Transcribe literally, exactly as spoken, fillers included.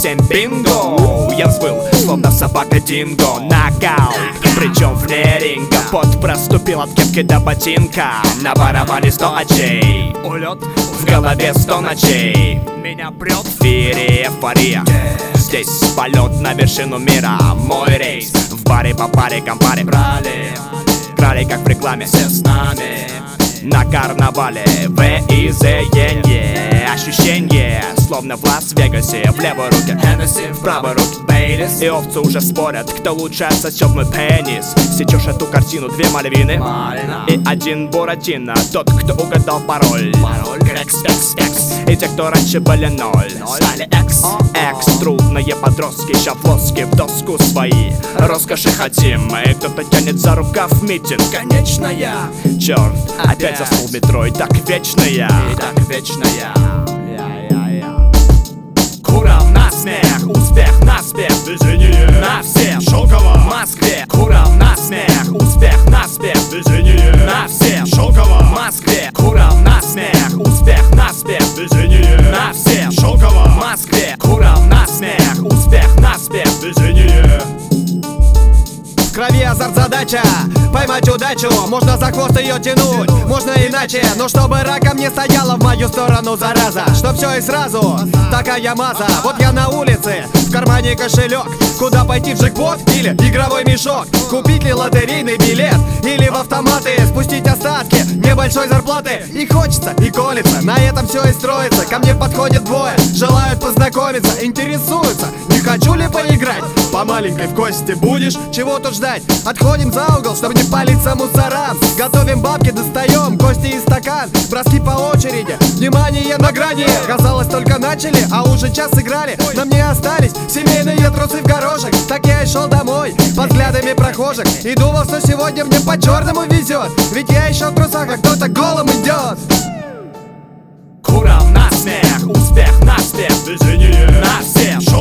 семь бинго. Я взвыл, словно собака динго. Нокаут, причем вне ринга. Пот проступил от кепки до ботинка. На барабане сто очей, улет в голове сто ночей. Меня прет в эфире эйфория. Здесь полет на вершину мира. Мой рейс в баре по паре компаре. Брали, крали как в рекламе. Все с нами на карнавале. В и З Е. Ощущение, словно в Лас-Вегасе. В левой руке Хеннесси, в правой руке Бейлис. И овцы уже спорят, кто лучше отсосет мой пенис. Сечешь эту картину, две Мальвины Малина и один Буратино. Тот, кто угадал пароль. Пароль Экс, Экс, Экс. И те, кто раньше были ноль, стали Экс, Экс. Трудные подростки, шафлоски в доску свои. Роскоши хотим, и кто-то тянет за рукав митинг. Конечно я. Черт, опять заснул в метро, и так вечно я. И так вечно я. Курам на смех, успех на спех, движение на всех. Шелково в Москве. Курам на смех, успех на спех, движение на всех. Шелково в Москве. Курам на смех, успех на спех, движение на всех. Шелково в Москве. Курам на смех, успех на спех, движение. В крови азарт задача, поймать удачу. Можно за хвост ее тянуть, можно иначе. Но чтобы раком не стояла в мою сторону зараза. Чтоб все и сразу, такая маза. Вот я на улице, в кармане кошелек. Куда пойти, в джекпот или игровой мешок? Купить ли лотерейный билет или в автоматы спустить остатки небольшой зарплаты? И хочется, и колется, на этом все и строится. Ко мне подходят двое, желают познакомиться, интересуются, не хочу ли поиграть. По маленькой в кости будешь, чего тут ждать? Отходим за угол, чтобы не палиться мусорам. Готовим бабки, достаем кости и стакан. Броски по очереди, внимание на грани. Казалось, только начали, а уже час играли. На мне остались семейные трусы в горошек. Так я и шел домой, под взглядами прохожих. И думал, что сегодня мне по черному везет. Ведь я еще в трусах, а кто-то голым идет. Курам на смех, успех на спех, движение на всех.